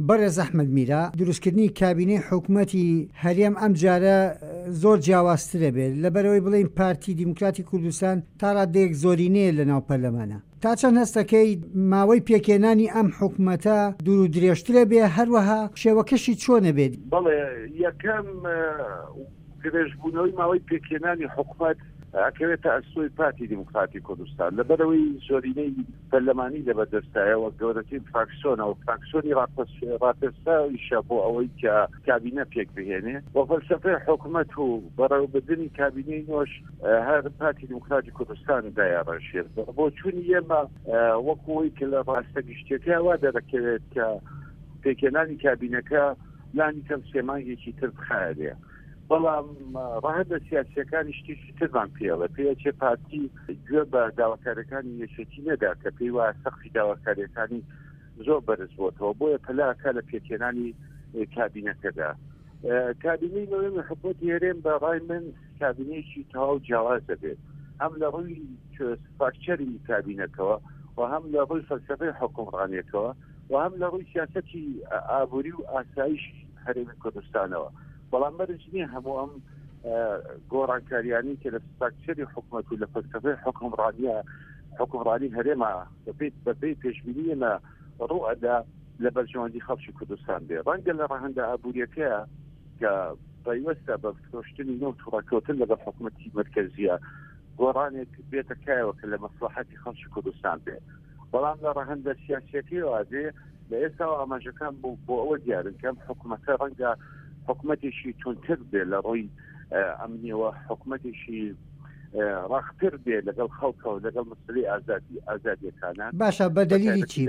بەرز ئەحمەد میرە دروستکردنی کابینەی حکوومەتی هەرێم ئەم جارە زۆر جیاوازترە بێت لەبەرەوەی بڵێن پارتی دیموکراتی کوردستان تا ڕادێک زۆرینەیە لە ناو پەرلەمانە. تا چەند هەستەکەی ماوەی پێکێنانی ئەم حکوومەتە دوور و درێژترە بێ، هەروەها شێوەکەشی چۆنە بێت؟ بەڵێ یەکەم درێژبوونەوەی ماوەی پێکێنانی حکوومەت ئەکەوێتە ئەستۆی پارتی دیموکراتی کوردستان لەبەرەوەی زۆرینەی پەرلەمانی لەبەردەستایەوە گەورەترین فراکسیۆنەوە فراکسیۆنی ڕاپەرسەیشە بۆ ئەوەی کە کابینە پێک بهێنێ بۆ فەلسەفەی حکوومەت و بەڕێوەبردننی کابینەی نۆش هەر پارتی دیموکراتی کوردستان دایاڕەشێت بۆ چوونی ئێمە وەکوەوەی کە لە ڕاستە گشتەکە وا دەکەوێت کە پێکێنانی کابینەکە لانی کەم سێمانگێکی تر بخایەنێ. بەڵام ڕاهەندە سیاسیەکانی شتێکی ترمان پێڵە پێچێ پارتی گوێ بە داواکاریەکانی یەکێتی نەدا کە پێی وایە سەختی داواکاریەکانی زۆر بەرز بۆتەوە بۆیە پەلاکە لە پێکێنانی کابینەکەدا. کابینەی نوێی حکوومەتی هەرێم بە ڕای من کابینەیەکی تەواو جیاواز دەبێت، هەم لە ڕووی ستراکچەری کابینەکەەوە و هەم لە ڕووی فەلسەفەی حکومڕانیەکەوە و هەم لە ڕووی سیاسەتی ئابووری و ئاسایش هەرێمی کوردستانەوە. بەڵام بەرز نییە هەموو ئەم گۆڕانکاریانی کە لە ستراکچەری حکوومەت و لە فەلسەفەی حکومڕانی هەرێمە بەپێی پێشبینیەمە ڕوئەدا لە بەرژەوەندی خەڵکی کوردستان بێ. ڕەنگە لە ڕاهەندە ئابوووریەکەیە کە پەیوەستە بە فرۆشتنی نەوت و ڕاکەوتن لەگەڵ حکوومەتی مرکەزیە گۆڕانێک بێتە کایەوە کە لە مەسلحەتی خەڵکی کوردستان بێ. بەڵام لە ڕاهەندە سیاسیەتی وازێ لە ئێستا ئاماژەکان بۆ ئەوە دیارن کەم حکوومەتە ڕەنگە حکوومەتێکی تونتر بێ لە ڕۆی ئەمنیەوە حکوومەتێکی ڕاختر بێ لەگەڵ خەڵکەوە لەگەڵ مەسلەی ئازادیەکانە. باشە بەدەلیلی چی؟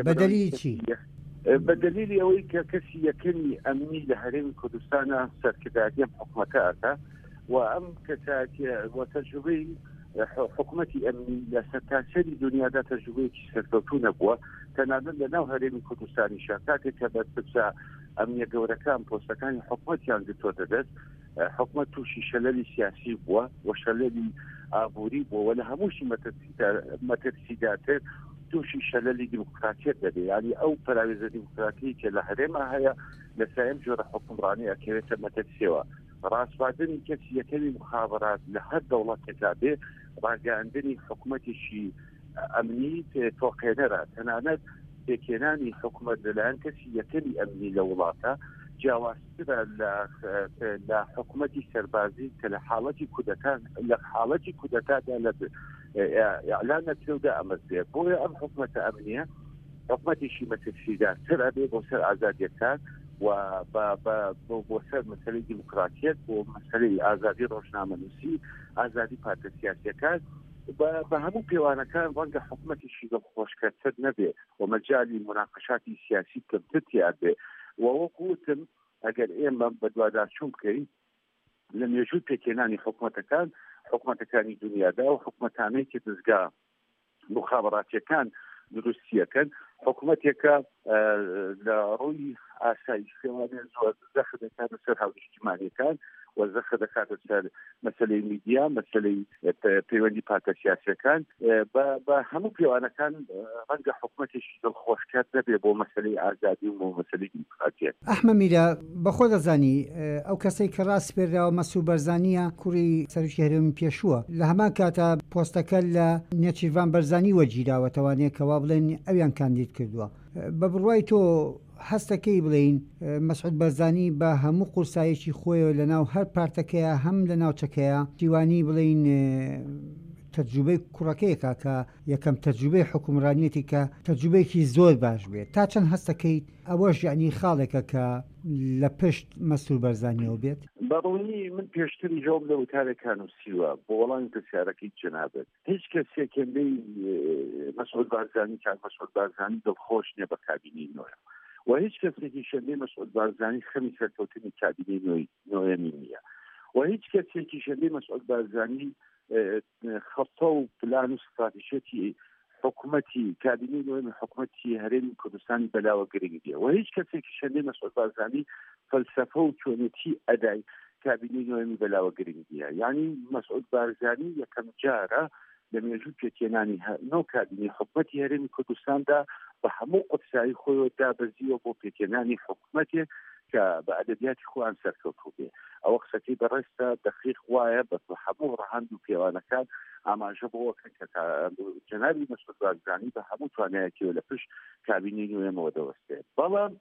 بەدەلیلی ئەوەی کە کەسی یەکەمی ئەمنی لە هەرێمی کوردستانە سەرکرداریە حکوومەتە ئەکە و ئەم کەساتە بۆ تەجروبەی حکوومەتی ئەمنی لە سەرتاسەری دنیادا تەجروبەیەکی سەرکەوتوو نەبووە تەنانەت لە ناو هەرێمی کوردستانیشە کاتێک کە بەرپرسە ئەمنیە گەورەکان پۆستەکانی حکوومەتیان گرتووەتە دەست حکوومەت تووشی شەلەلی سیاسی بووە و شەلەلی ئابووری بووە لە هەمووشی مەترسیداتر تووشی شەلەلی دیموکراتیەت دەبێت ینی ئەو پەراوێزە دیموکراتی کە لە هەرێمە هەیە لە سایم جۆرە حکومڕانی ئەکەوێتە مەترسیەوە. ڕاستواردنی کەسی یەکەمی مخابرات لە هەر دەوڵەتێکا بێ ڕاگەاندنی حکوومەتێکی ئەمنی تۆقێنەرە تەنانەت پێکێنانی حکوومەت لەلایەن کەسی یەکەمی ئەمنی لە وڵاتە جیاوازترە لە حکوومەتی سەربازی کە لە حاڵەتی کودەتادا لە ئیعلان نەکرێودا ئەمەزێ بۆیە ئەم حکوومەتە ئەمنیە حکوومەتێکی مەترسیدارتر ئەبێ بۆ سەر ئازادیەکان و بۆ سەر مەسەلەی دیموکراتیەت بۆ مەسەلەی ئازادی ڕۆژنامەنووسی ئازادی پارتە سیاسیەکان بە هەموو پێوانەکان ڕەنگە حکوومەتێکی دڵخۆشکەرتر نەبێ و مەجای مناقەشاتی سیاسی کەمتریا بێ و وەکوتم ئەگەر ئێمە بە دووادارچوون بکەین لە مێژووی پێکێنانی حکوومەتەکانی دنیادا و حکوومەتانەی کە دەستگا مخابراتیەکان دروستیەکەن حکوومەتێکە لە ڕووی ئاسایش پێوانێ زۆر زەخر دەکاتە سەر هاوژمانیەکان و زەخر دەکاتە سەر مەسەلەی میدیا مەسەلەی پەیوەندی پارتە سیاسیەکان بە هەموو پێوانەکان ڕەنگە حکوومەتێکی دڵخۆشکەر نەبێ بۆ مەسەلەی ئازادی و مەسەلەی دیموکراتیەت. ئەحمەد میرە بەخۆ دەزانی ئەو کەسەی کە ڕاست پێراوە مەسوود بەرزانیە کوڕی سەرۆکی هەرێمی پێشووە لە هەمان کاتە پۆستەکە لە نێچیروان بەرزانی وەگیراوە توانێت کەوا بڵێن ئەویان کاندید کردووە. بە بڕوای تۆ هەستەکەی بڵین مەسعود بەرزانی بە هەموو قورسایەکی خۆیەوە لە ناو هەر پارتەکەیە هەم لە ناوچەکەیە دیوانی بڵین تەجروبەی کوڕەکەیەکە کە یەکەم تەجروبەی حکومڕانیەتی کە تەجروبەیەکی زۆر باش بێت تا چەند هەستەکەیت ئەوەش یعنی خاڵێکە کە لە پشت مەسعود بەرزانیەوە بێت؟ بەڕوونی من پێشتری جواب لە وتارێکان وسیوە بۆ وەڵامی پرسیارەکەی جەنابەت هیچ کەسێکەندەی مەسعود بەرزانی کاک مەسعود بەرزانی دڵخۆش نییە بە کابینەی نوێ و هیچ کەسێکی شەندەی مەسعود بەرزانی خەمی سەرکەوتنی کابینەی نوێیەمی نییە و هیچ کەسێکی شەندەی مەسعود بەرزانی خەتە و پلان و استراتیژیەتی حکوومەتی کابینەی نوێی حکوومەتی هەرێمی کوردستانی بەلاوە گرنگیە و هیچ کەسێکی شەندەی مەسعود بەرزانی فەلسەفە و چۆنێتی ئەدای کابینەی نوێی بەلاوە گرنگیە یعنی مەسعود بەرزانی یەکەم جارە لە مێژووی پێکێنانی نەو کابینەی حکوومەتی هەرێمی کوردستاندا بە هەموو قوتسایی خۆی دابەزیوە بۆ پێکێنانی حکوومەتێک کە بە ئەدەبیاتی خۆیان سەرکەوتوو بێ. ئەوە قسەکەی بەڕێستە دقیق وایە بە هەموو ڕەهاند و پێوانەکان ئاماژە بۆەکە کە جەنابی مەسعود بارزانی بە هەموو توانایەکیەوە لە پشت کابینەی نوێمەوە دەوەستێت. بەڵام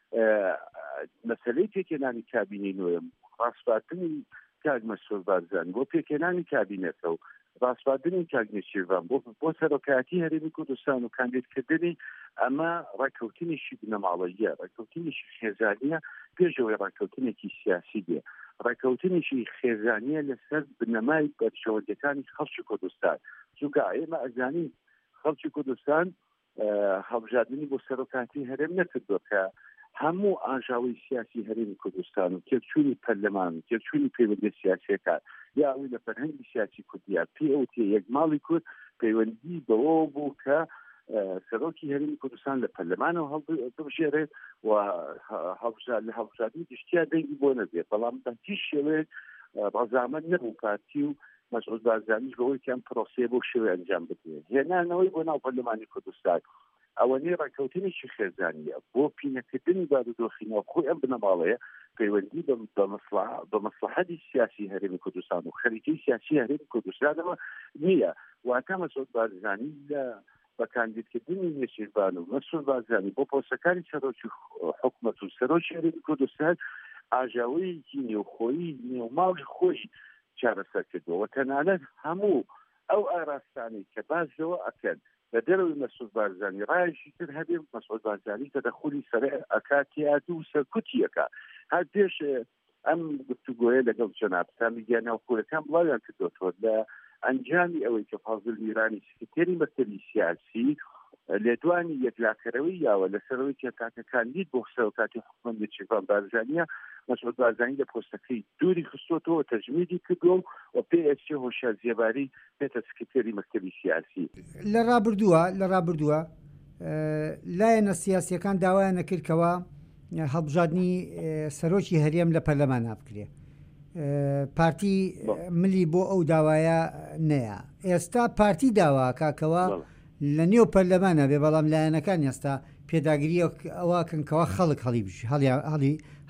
مەسەلەی پێکێنانی کابینەی نوێم ڕاستباتنی کاک مەسعود بارزانی بۆ پێکێنانی کابینەتە و ڕاستباتنی کاک نێچیروان بۆ سەرۆکایەتی هەرێمی کوردستان و کاندیدکردنی ئەمە ڕێککەوتنیشی بنەماڵەییە، ڕێککەوتنیشی خێزانیە پێشەوەی ڕێککەوتنێکی سیاسی بێ، ڕێککەوتنیشی خێزانیە لەسەر بنەمای بەرژەوەندەکانی خەڵکی کوردستان. چونکە ئێمە ئەزانین خەڵکی کوردستان هەڵبژاردننی بۆ سەرۆکایەتی هەرێم نەکردووە کە هەموو ئاژاوی سیاسی هەرێمی کوردستان و تێکچوونی پەرلەمان و تێکچوونی پەیوەندی سیاسیەکان یاوی لە فەرهەنگی سیاسی کوردیا پێوتێ یەکماڵی کورد پەیوەندی بەوە بوو کە سەرۆکی هەرێمی کوردستان لە پەرلەمانەوە هەڵبژێرێت و لە هەڵبژاردننی گشتیا دەنگی بۆ نەبێت. بەڵام بە هیچ شێوەیەک ڕەزامەند نەبوو پارتی و مەسعود بارزانیش بەوەی کەم پرۆسەیە بۆ شێوەیە ئەنجام بدرێت. هێنانەوەی بۆ ناو پەرلەمانی کوردستان ئەوەنەی ڕێککەوتنیشی خێزانیە بۆ پینەکردنی بارودۆخینەوە خۆی ئەم بنەماڵەیە پەیوەندی بە مەسلحەتی سیاسی هەرێمی کوردستان و خەریکی سیاسی هەرێمی کوردستانەوە نییە. واتە مەسعود بارزانی لە بە کاندیدکردنی نێچیروان و مەسعود بارزانی بۆ پۆستەکانی سەرۆکی حکوومەت و سەرۆکی هەرێمی کوردستان ئاژاوەیەکی نێوخۆیی نێوماڵی خۆی چارەسەر کردەوە. تەنانەت هەموو ئەو ئاراستانەی کە بازەوە ئەکەن لە دەرەوەی مەسعود بارزانی ڕایشی تر هەبێ مەسعود بارزانی تەدەخولی سەرێ ئەکاتیات و سەرکوتیەکە. هەر پێش ئەم گفتوگۆیە لەگەڵ جەناب سامی گیاناوخۆیەکان بڵاویان کردوەوە لە ئەنجامی ئەوەی کە فازڵ میرانی سکرتێری مەکتەبی سیاسی لێدوانی یەکلاکەرەوەی یاوە لەسەرەوەی کێکاکە کاندید بۆ سەرۆکاتی حکوومەت نێچیروان بارزانیە مەسعود بارزانی لە پۆستەکەی دووری خستۆتەوە تەجمیدی کردووە و پێ هۆشیار زیێباری بێتە سکرتێری مەکتەبی سیاسی. لە ڕابردووە لایەنە سیاسیەکان داوایان نەکردکەوە هەڵبژاردننی سەرۆکی هەرێم لە پەرلەمان بکرێ. پارتی ملی بۆ ئەو داوایە نەیە. ئێستا پارتی داوا کاکەوە لە نێو پەرلەمانە بێ، بەڵام لایەنەکان ئێستا پێداگیری ئەوواکەنکەوە خەڵک هەڵی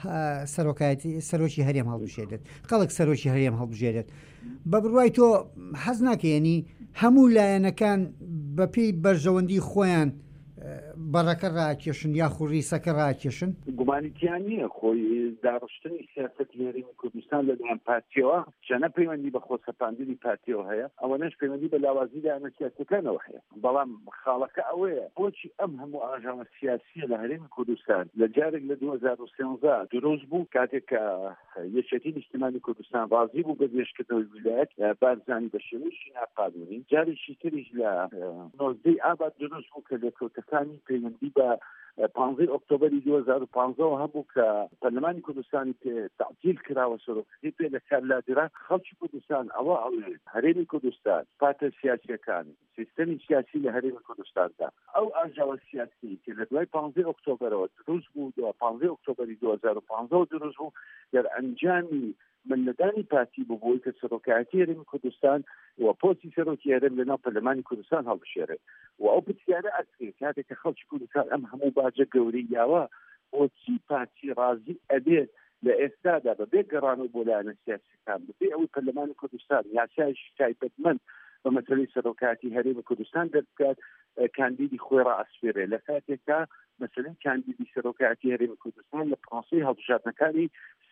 سەرۆکی هەرێم هەڵبژێرێت، خەڵک سەرۆکی هەرێم هەڵبژێرێت. بە بڕوای تۆ حەز ناکەیەنی هەموو لایەنەکان بەپێی بەرژەوەندی خۆیان بەڕەکە ڕاکێشن یاخو ڕیسەکە ڕاکێشن؟ گومانیتیان نییە خۆی داڕشتنی سیاسەتی هەرێمی کوردستان لەلایەن پارتیەوە چەنە پەیوەندی بە خۆسەپاندنی پارتیەوە هەیە، ئەوەنەش پەیوەندی بە لاوازی لایەنە سیاسەکانەوە هەیە. بەڵام خاڵەکە ئەوەیە بۆچی ئەم هەموو ئاژاوە سیاسیە لە هەرێمی کوردستان لە جارێک لە 2013 دروست بوو کاتێک کە یەکێتی نیشتیمانی کوردستان ڕازی بوو بە دێشکردنەوەی ویلایەت بارزانی بە شێوەیەکی ناقانونی، جارێکی تریش لە 19 ئاباد دروست بوو کە لێکۆتەکانی پەیوەندی بە 15 ئۆکتۆبەری 2015 هەبوو کە پەرلەمانی کوردستانی تعطیل کراوە سەرۆکەکەی پێ لە کارلادرا خەڵکی کوردستان ئەوە هەرێمی کوردستان پاتە سیاسیەکان سیستەمی سیاسی لە هەرێمی کوردستاندا ئەو ئاژاوە سیاسی کە لە دوای 15 ئۆکتۆبەرەوە دروست بوو 15 ئۆکتۆبەری 2015 دروست بوو دەرئەنجامی ملەدانی پارتی بووی کە سەرۆکایەتی هەرێمی کوردستان و پۆستی سەرۆکی هەرێم لەناو پەرلەمانی کوردستان هەڵبژێرێت و ئەو پرسیارە ئەکرێت کاتێک کە خەڵکی کوردستان ئەم هەموو باجە گەورەی یاوە بۆچی پارتی ڕازی ئەبێت لە ئێستادا بەبێ گەڕانەوە بۆ لایەنە سیاسیەکان ببێ ئەوەی پەرلەمانی کوردستان یاسایەکی تایبەتمەند بە مەسەلەی سەرۆکایەتی هەرێمی کوردستان دەربکات کاندیدی خۆی ڕائەسفێرێ لە کاتێکدا مەسەلەی کاندیدی سەرۆکایەتی هەرێمی کوردستان لە پرۆسەی هەڵبژاردنەکانی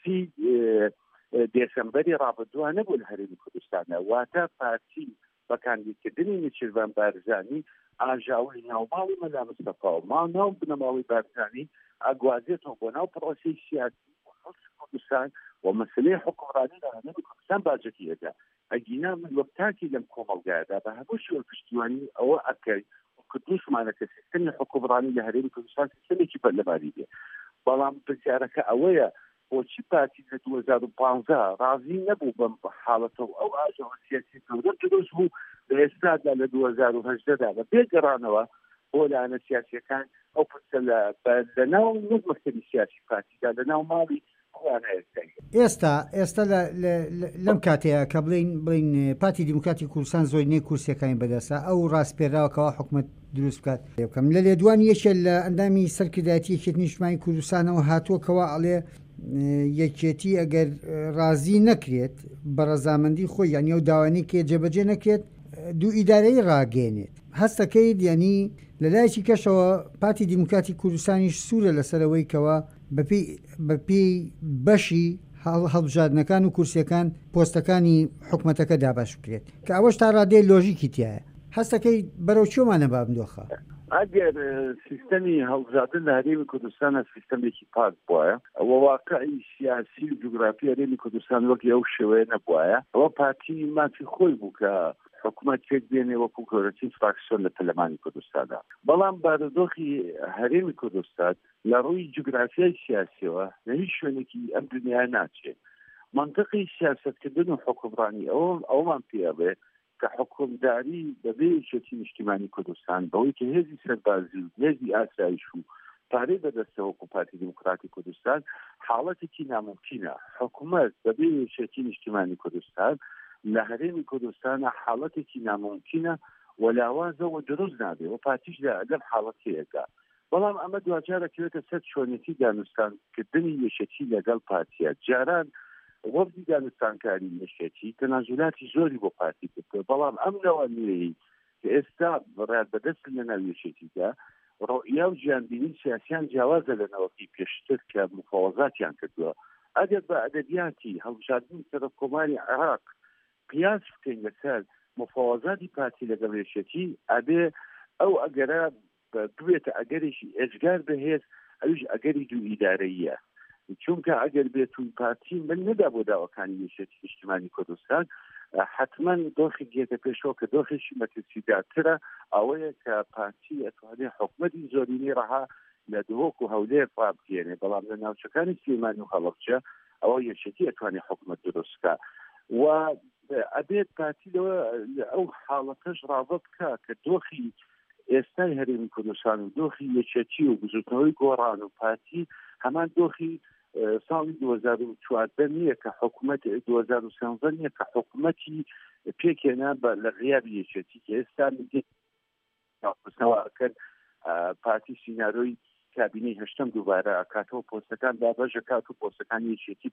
30 دێسەمبەری ڕابردووە نەبوو لە هەرێمی کوردستانە. واتە پارتی بە کاندیدکردنی نێچیروان بارزانی ئاژاوی ناوماڵی مەلا مستەفا و ناو بنەماڵی بارزانی ئاگوازێتەوە بۆ ناو پرۆسەی سیاسی کوردستان و مەسەلەی حکومڕانی لە هەرێمی کوردستان باجەتی هەدا. ئەگینا من وەکتاکی لەم کۆمەڵگایەدا بە هەموو شێوە پشتیوانی ئەوە ئەکەی کردوشمانەکە سیستەمی حکومڕانی لە هەرێمی کوردستان سیستەمێکی پەرلەمانی بێ. بەڵام پرسیارەکە ئەوەیە بۆچی پارتی لە 2015 ڕازی نەبوو بەم حاڵەتەوە ئەو ئاژاوە سیاسی گەورە دروست بوو لە ئێستادا لە 2018دا بە بێگەڕانەوە بۆ لایەنە سیاسیەکان ئەو پرسە لە ناو نەک مەکتەبی سیاسی پارتیدا لە ناو ماڵی خۆیان هەیە. ئێستا لەم کاتەیە کە بڵین پارتی دیموکراتی کوردستان زۆرینەی کورسیەکانی بەدەسا ئەو ڕاستپێراوەکەەوە حکومت دروست بکات بکەم لە لێدوان یەکێک لە ئەندامی سەرکردایەتی یەکێتی نیشتیمانی کوردستانەوە هاتووەکەوە ئەڵێ یەکێتی ئەگەر ڕازی نەکرێت بە ڕەزامەندی خۆی یانی ئەو داوانی کێ جێبەجێ نەکرێت دوو ئیدارەی ڕاگەێنێت هەستەکەی ینی لە لایەکی کەشەوە پارتی دیموکراتی کوردستانیش سوورە لەسەرەوەی کەوە بەپێی بەشی هەڵبژاردنەکان و کورسیەکان پۆستەکانی حکومەتەکە دابش بکرێت کە ئەوەش تا ڕادەی لۆژیکی تایە هەستەکەی بەرەو چۆمانە بابندۆخە ئەگەر سیستەمی هەڵبژاردن لە هەرێمی کوردستانە سیستەمێکی پاک بووە ئەوە واقعی سیاسی و جوگرافی هەرێمی کوردستان وەک ئەو شێوەیە نەبووە ئەوە پارتی مافی خۆی بوو کە حکومت پێک بێنێ وەکو گەورەترین فراکسیۆن لە پەرلەمانی کوردستاندا بەڵام بارودۆخی هەرێمی کوردستان لە ڕووی جوگرافیای سیاسیەوە لە هیچ شوێنێکی ئەم دنیا ناچێت منطقی سیاستکردن و حکومڕانی ئەومان پێ بێ کە حکومداری بەبێ یەکێتی نیشتیمانی کوردستان بەوەی کە هێزی سەربازی و هێزی ئاسایش و پارەی بەدەستەوە وەکو پارتی دیموکراتی کوردستان حاڵەتێکی ناممکنە حکومت بەبێ یەکێتی نیشتیمانی کوردستان لە هەرێمی کوردستانە حاڵەتێکی ناممکنە و لاوازەوە دروست نابێ و پارتیش لەم حاڵەتەیەدا بەڵام ئەمە دوجارەکەوێتە سەر چۆنیەتی دانوستانکردنی یەکێتی لەگەڵ پارتیە جاران وەفدی دانوستانکاری یەکێتی تەنازولاتی زۆری بۆ پارتی کرد بەڵام ئەم نەوەنوێی کە ئێستا ڕێات بەدەست لە ناو یەکێتیدا ڕۆیا و ژیانبینی سیاسیان جیاوازە لەنەوەکی پێشتر کە مفاوەزاتیان کردووە ئەگەر بە ئەدەبیاتی هەڵبژاردنی سەرۆکۆماری عێراق قیاس بکەین لەسەر مفاوەزاتی پارتی لەگەڵ یەکێتی ئەبێ ئەو ئەگەرە بوێتە ئەگەرێکی ئێجگار بەهێز ئەویش ئەگەری دوو ئیدارەیە چونکە ئەگەر بێتون پارتی من نەدا بۆ داواکانی یەکێتی نیشتیمانی کوردستان حتما دۆخی گێتە پێشەوە کە دۆخێکی مەترسیدارترە ئەوەیە کە پارتی ئەتوانێت حکومەتی زۆرینەی ڕەها لە دهۆک و هەولێر ڕابگەێنێ بەڵام لە ناوچەکانی سلێمانی و هەڵەبجە ئەوە یەکێتی ئەتوانێت حکومەت دروستکە و ئەبێت پارتی لەوە ئەو حاڵەتەش ڕاوە بکە کە دۆخی ئێستای هەرێمی کوردستان و دۆخی یەکێتی و بزوتنەوەی گۆڕان و پارتی هەمان دۆخی ساڵی 2014 نییە کە حکوومەت 2013 نییە کە حکوومەتی پێکێنا لە غیابی یەکێتی کە ئێستا کرد پارتی سیناڕۆی کابینەی هەشتم دووبارە کاتەوە پۆستەکان دابەژە کات و پۆستەکانی یەکێتی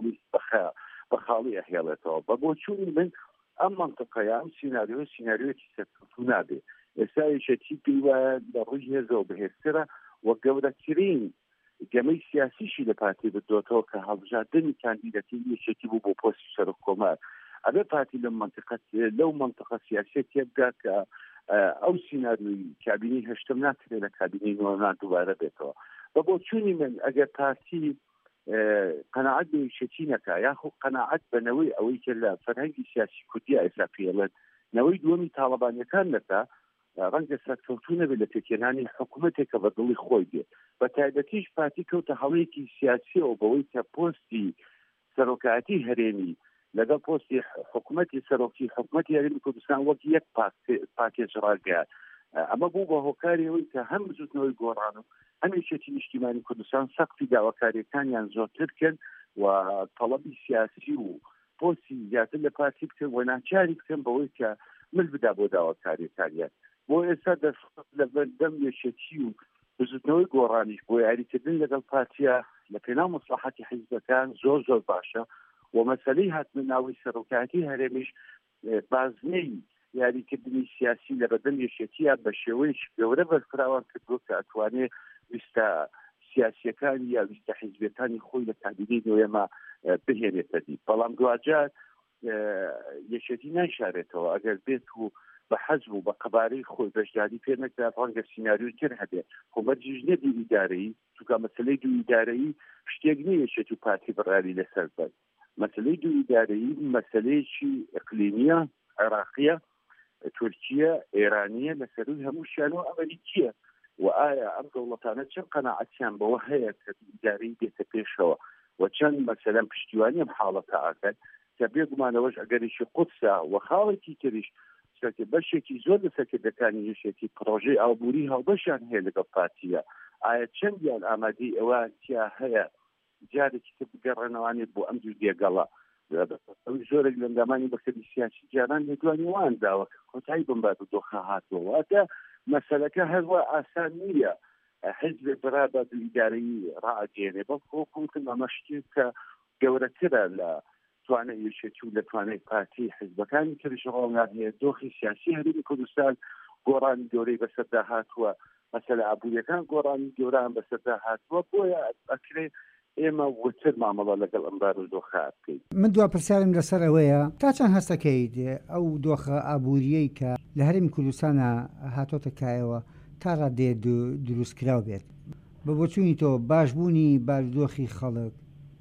بە خاڵی ئەهێڵێتەوە بە بۆ چوونی من ئەم منطقەیە ئەم سیناریۆیەکی سەرکەوتوو نابێ ئێستا یەکێتی پێی وایە لە ڕووی هێزەوە بەهێزترە وە گەورەترین گەمەی سیاسیشی لە پارتی بدۆتەوە کە هەڵبژاردننی کاندیدەتی یەکێتی بوو بۆ پۆستی سەرۆکۆمار ئەبێ پارتی لەو منطقە سیاسی تێبدا کە ئەو سیناریۆی کابینەی هەشتم ناکرێت لە کابینەی نۆمان دووبارە بێتەوە بە بۆ چوونی من ئەگەر پارتی قەناعەت بە یەکێتی نەکا یاخۆ قەناعەت بەنەوەی ئەوەی کە لە فەرهەنگی سیاسی کوردی ئێستا پێڵێت نەوەی دووەمی تاڵەبانیەکان نەکا ڕەنگە سەرکەوتوو نەبێت لە پێکێنانی حکوومەتێکە بە دڵی خۆی بێت بە تایبەتیش پارتی کەوتە هەڵەیەکی سیاسیەوە بەوەی کە پۆستی سەرۆکایەتی هەرێمی لەگەڵ پۆستی حکوومەتی سەرۆکی حکوومەتی هەرێمی کوردستان وەک یەک پاکێج ڕاگەیان ئەمە بوو بە هۆکاریەوەی کە هەم بزوتنەوەی گۆڕان و هەم یەکێتی نیشتیمانی کوردستان سەقفی داواکاریەکانیان زۆرتر کرد و تەڵەبی سیاسی و پۆستی زیاتر لە پارتی بکەن و ناچاری بکەن بەوەی کە مل بدا بۆ داواکاریەکانیان بۆ ئێستا لە بەردەم یەکێتی و بزوتنەوەی گۆڕانیش بۆ یاریکردن لەگەڵ پارتیە لە پێناو مەسلحەتی حیزبەکان زۆر باشە و مەسەلەی هاتنە ناوی سەرۆکایەتی هەرێمیش بازنەی یاریکردنی سیاسی لە بەردەم یەکێتیە بە شێوەیەکی گەورە بەرفراوان کردووە کە ئەتوانێت ویستە سیاسیەکانی یا ویستە حیزبەکانی خۆی لە کابینەی نوێمە بهێنێتە دی بەڵام دوجار یەکێتی نایشارێتەوە ئەگەر بێت و بە حەزب و بە قەبارەی خۆی بەشداری پێ نەکرا ڕەنگە سیناریۆی تر هەبێت حکوومەتیش نەبی ئیدارەیی چونکە مەسەلەی دوو ئیدارەیی شتێک نییە یەکێتی و پارتی بڕیاری لەسەر بەر مەسەلەی دوو ئیدارەیی مەسەلەیەکی ئیقلیمیە عێراقیە تورکیە ئێرانیە لەسەروی هەموو شانۆ ئەمریکیە و ئایا ئەم دەوڵەتانە چەند قەناعەتیان بەوە هەیە کە ئیدارەی بێتە پێشەوە و چەند مەسەلەن پشتیوانی ئەم حاڵەتە ئاکەن کە بێگومانەوەش ئەگەریشی قودسە و خاڵێکی تریش بەشێکی زۆر لە سەرکردەکانی یەکێتی پرۆژەی ئابووری هەڵبەشیان هەیە لەگەڵ پارتیە ئایا چەندیان ئامادەی ئەوە تیا هەیە جارێکی تر بگەڕێنەوانێت بۆ ئەم دوو دێگەڵە زۆرێک لە ئەندامانی بەکەری سیاسی جاران لێدوانی وان داوە کۆتایی بمبات و دۆخە هاتووە واتە مەسەلەکە هەروە ئاسان نییە حزب برابە ئیدارەی ڕائگەێنێ بەڵکوکم ئەمەشتی کە گەورەترە لە توانە یەکێتی و لە توانای پارتی حزبەکانی تریش ڕۆڵات هەیە دۆخی سیاسی هەرێمی کوردستان گۆڕانی گەورەی بەسەردا هاتووە مەسەلە ئابوووریەکان گۆڕانی گەوران بەسەردا هاتووە بۆیە ئەکرێ ئێمە وتر مامەڵە لەگەڵ ئەم بار و دۆخە بکەین. من دوا پرسیارم لەسەر ئەوەیە تا چەند هەستەکەیت ئەو دۆخە ئابووریەی کە لە هەرێمی کوردستانە هاتۆتە کایەوە تا ڕادێ دروستکراو بێت بە بۆچوونی تۆ باشبوونی بارودۆخی خەڵک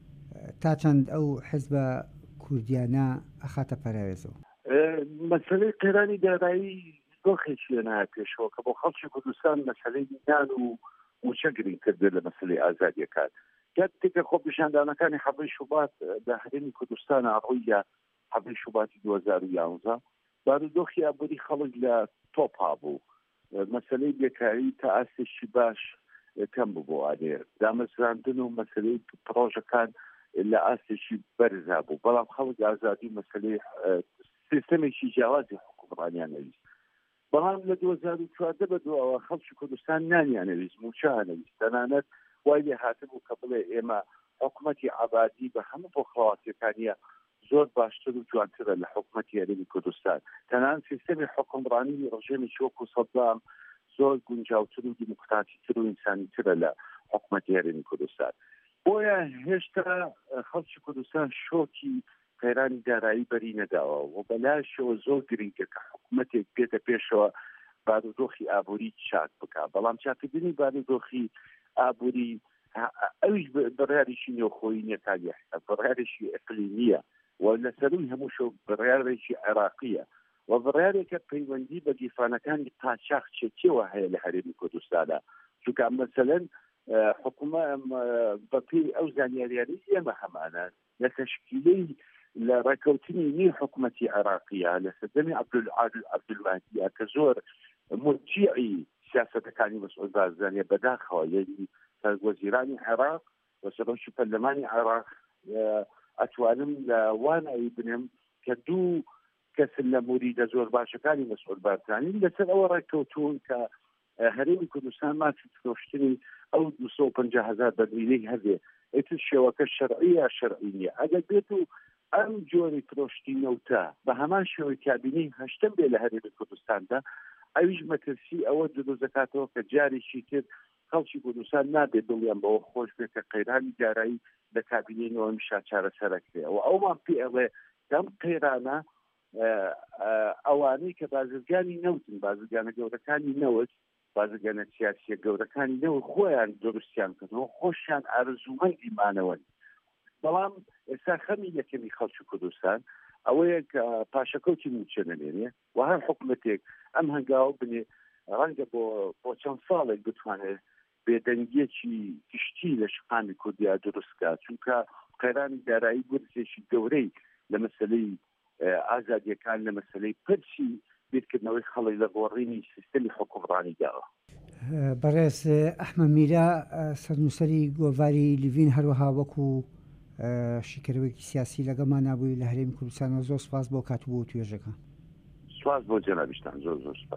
تا چەند ئەو حزبە کوردیانە ئەخاتە پەراوێزەوە مەسەلەی قێرانی دارایی دۆخێکی لەنایە پێشەوە کە بۆ خەڵکی کوردستان مەسەلەی نان و موچە گرنگ کردە لە مەسەلەی ئازادیەکان کاتێککە خۆپیشاندانەکانی حەبەی شوبات لە هەرێمی کوردستان ڕوویە حەبەی شوباتی 2011 بارودۆخی ئابووری خەڵک لە تۆپا بوو مەسەلەی بێکاری تا ئاستێکی باش کەم ببووانێ دامەزراندن و مەسەلەی پرۆژەکان لە ئاستێکی بەرزا بوو بەڵام خەڵک ئازادی مەسەلەی سیستەمێکی جیاوازی حکومڕانیان نەویست بەڵام لە 2014 بەدوەوە خەڵکی کوردستان نانیان نەویست موچیان نەویست تەنانەت وای لێ هاتبوو کە بڵێ ئێمە حکوومەتی عەبادی بە هەموو بۆ خەڵاتیەکانیە زۆر باشتر و جوانترە لە حکوومەتی هەرێمی کوردستان تەنانەت سیستەمی حکومڕانی ڕژێمی وەکو سەدام زۆر گونجاوتر و دیموکراتیتر و ئینسانیترە لە حکوومەتی هەرێمی کوردستان بۆیە هێشتا خەڵکی کوردستان شۆکی قەیرانی دارایی بەری نەداوە و بەلاشەوە زۆر گرنگە کە حکوومەتێک بێتە پێشەوە بارودۆخی ئابووری چاک بکات بەڵام چاکردنی بارودۆخی ئابووری ئەویش بڕیارێکی نێوخۆیی نیەکانی بڕیارێکی ئەقلیمیە و لەسەروی هەموو شەو بڕیارێکی عێراقیە و بڕیارێکە پەیوەندی بە دیفانەکانی قاچاق چێتیەوە هەیە لە هەرێمی کوردستانە چونکە مەسەلەن حکومە بەپێی ئەو زانیاریانەی ئێمە هەمانە لە تەشکیلەی لە ڕێکەوتنی نی حکوومەتی عێراقیە لە سەردەمی عەبدولعادل عەبدولماهدیە کە زۆر مرجعی سیاسەتەکانی مەسعود بارزانیە بەداخەوە یعنی وەزیرانی عێراق و سەرۆکی پەرلەمانی عێراق ئەتوانم لە وانایی بنێم کە دوو کەسن لە موریدە زۆر باشەکانی مەسعود بارزانی لەسەر ئەوە ڕێککەوتون کە هەرێمی کوردستان ماچ فرۆشتنی ئەو 250,000 بەرمیلەی هەبێ ئێتر شێوەکە شەرعیە شەرعی نییە ئەگەر بێت و ئەم جۆری فرۆشتی نەوتە بە هەمان شێوەی کابینەی هەشتم بێ لە هەرێمی کوردستاندا ئەویش مەترسی ئەوە دروزەکاتەوە کە جارێکی تر خەڵکی کوردستان نابێت دڵیان بەوە خۆش بێت کە قەیرانی دارایی لە کابینەیەوە میشا چارەسەرەکرێ و ئەومان پێ ئەڵێ دەم قەیرانە ئەوانەی کە بازرگانی نەوتن بازرگانە گەورەکانی نەوت بازرگانە سیاسیە گەورەکانی نەوت خۆیان دروستیان کردنەوە خۆشیان ئارزومەندی مانەوەن بەڵام ئێستا خەمی یەکەمی خەڵکی کوردستان ئەوەیە کە پاشەکەوتی موچە نەمێنێ و هەر حکوومەتێک ئەم هەنگاوە بنێ ڕەنگە بۆ چەند ساڵێک بتوانێت بێدەنگیەکی گشتی لە شقامی کوردیا دروستکات چونکە قەیرانی دارایی گورزێکی گەورەی لە مەسەلەی ئازادیەکان لە مەسەلەی پرسی بیرکردنەوەی خەڵی لە گۆڕینی سیستەمی حکومڕانی داوە. بەڕێز ئەحمەد میرا سەرنووسەری گۆڤاری لیڤین هەروەها وەکو شیکەرەوەیەکی سیاسی لەگەڵمان نابووی لە هەرێمی کوردستانەوە زۆر سوپاس بۆ کاتوبوو توێژەکە. سوپاس بۆ جەنابیشتان زۆر زۆر سوپاس.